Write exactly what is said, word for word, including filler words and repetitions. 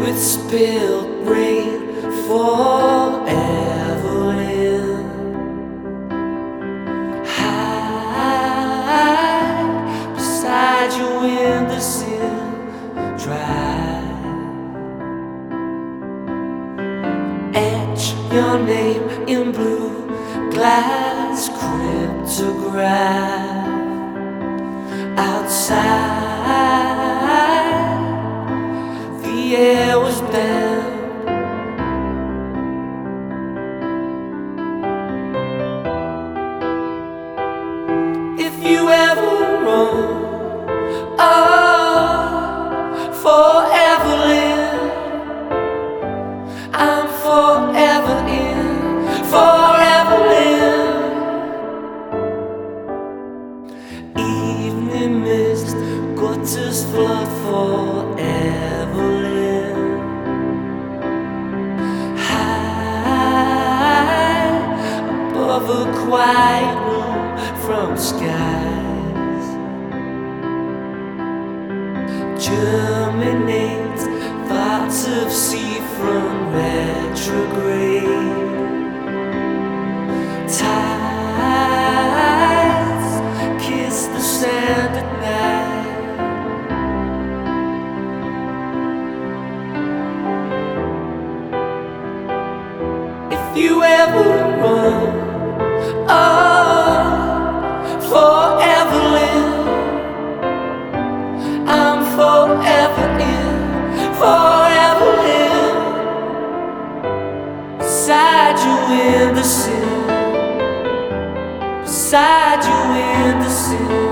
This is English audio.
with spilled rain forever in. Hide beside you in the sin dry. Etch your name in blue glass cryptograph. Outside, the air was bound. If you ever run, oh, forever live. I'm forever in, forever live. Evening mist, gutters flood, forever live. High above a quiet room from skies, germinate thoughts of sea from retrograde. Tides kiss the sand at night. If you ever run, oh, forever live. I'm forever in, forever live. Beside you in the sin, beside you in the sin.